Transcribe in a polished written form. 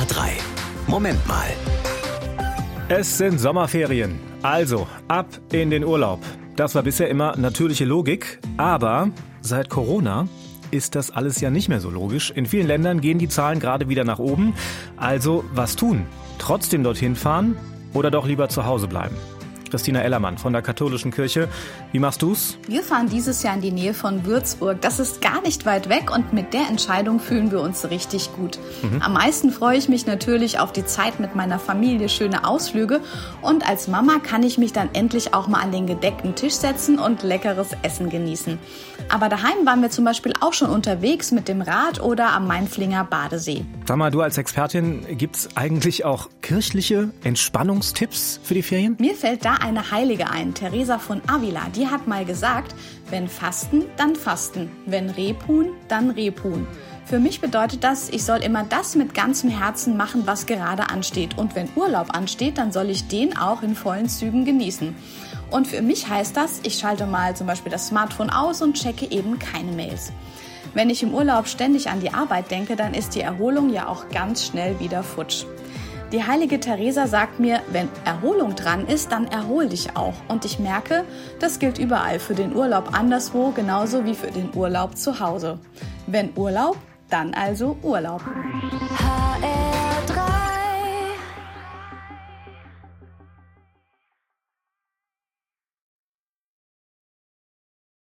SWR 3. Moment mal. Es sind Sommerferien, also ab in den Urlaub. Das war bisher immer natürliche Logik, aber seit Corona ist das alles ja nicht mehr so logisch. In vielen Ländern gehen die Zahlen gerade wieder nach oben. Also was tun? Trotzdem dorthin fahren oder doch lieber zu Hause bleiben? Christina Ellermann von der Katholischen Kirche. Wie machst du's? Wir fahren dieses Jahr in die Nähe von Würzburg. Das ist gar nicht weit weg und mit der Entscheidung fühlen wir uns richtig gut. Am meisten freue ich mich natürlich auf die Zeit mit meiner Familie, schöne Ausflüge. Und als Mama kann ich mich dann endlich auch mal an den gedeckten Tisch setzen und leckeres Essen genießen. Aber daheim waren wir zum Beispiel auch schon unterwegs mit dem Rad oder am Mainflinger Badesee. Sag mal, du als Expertin, gibt's eigentlich auch kirchliche Entspannungstipps für die Ferien? Mir fällt da eine Heilige ein, Teresa von Avila. Die hat mal gesagt, wenn Fasten, dann Fasten. Wenn Rebhuhn, dann Rebhuhn. Für mich bedeutet das, ich soll immer das mit ganzem Herzen machen, was gerade ansteht. Und wenn Urlaub ansteht, dann soll ich den auch in vollen Zügen genießen. Und für mich heißt das, ich schalte mal zum Beispiel das Smartphone aus und checke eben keine Mails. Wenn ich im Urlaub ständig an die Arbeit denke, dann ist die Erholung ja auch ganz schnell wieder futsch. Die heilige Teresa sagt mir, wenn Erholung dran ist, dann erhol dich auch. Und ich merke, das gilt überall für den Urlaub anderswo, genauso wie für den Urlaub zu Hause. Wenn Urlaub, dann also Urlaub. HR3